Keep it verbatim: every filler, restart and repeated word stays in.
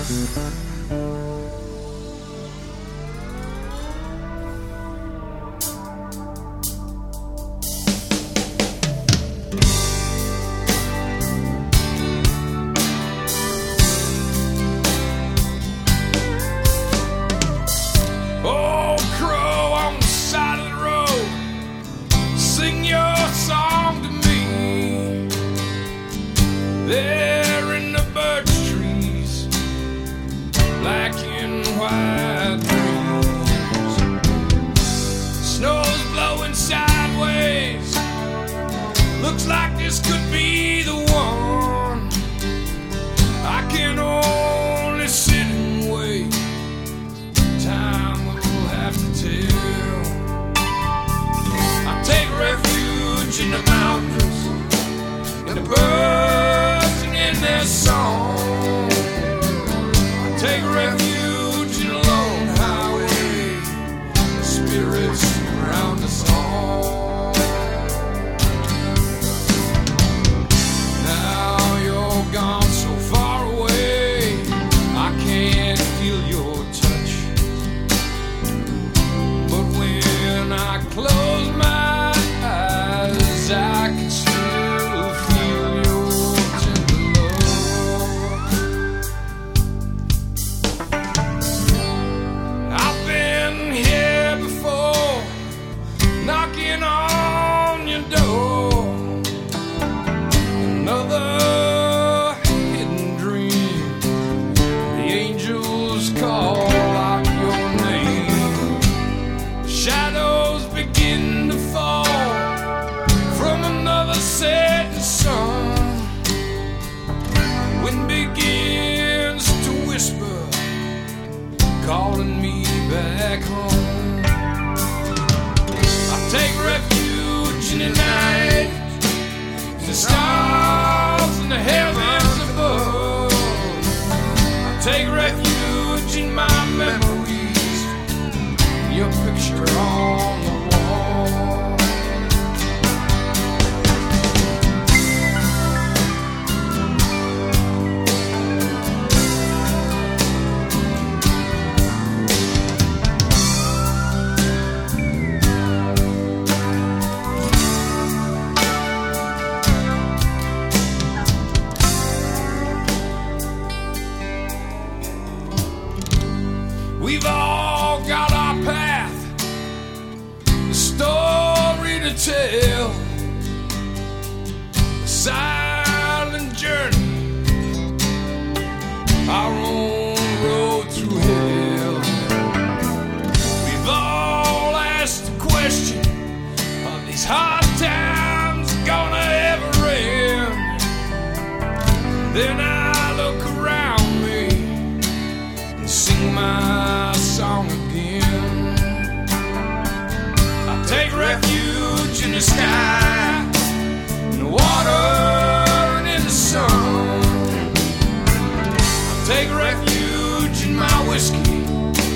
There in the birch trees, black and white dreams. Snow's blowing sideways, looks like this could be the one. I can only sit and wait, time will have to tell. I take refuge in the mountains, in the birds and in their song. I take refuge in a lone highway, the spirits around us all. Now you're gone so far away, I can't feel your touch. But when I close my eyes, I can still feel your tender love. I've been here before, knocking on your door. Another hidden dream, the angels call out your name. Shadows begin to fall from another setting sun. Wind begins to whisper, calling me back home. I take refuge in the night, the stars in the heavens above. I take refuge in my memories, your picture on the wall. We've all got our path, a story to tell, a silent journey, our own road through hell. We've all asked the question, are these hard times gonna ever end? Then I look around me and sing my song again. I take refuge in the sky, in the water and in the sun. I take refuge in my whiskey,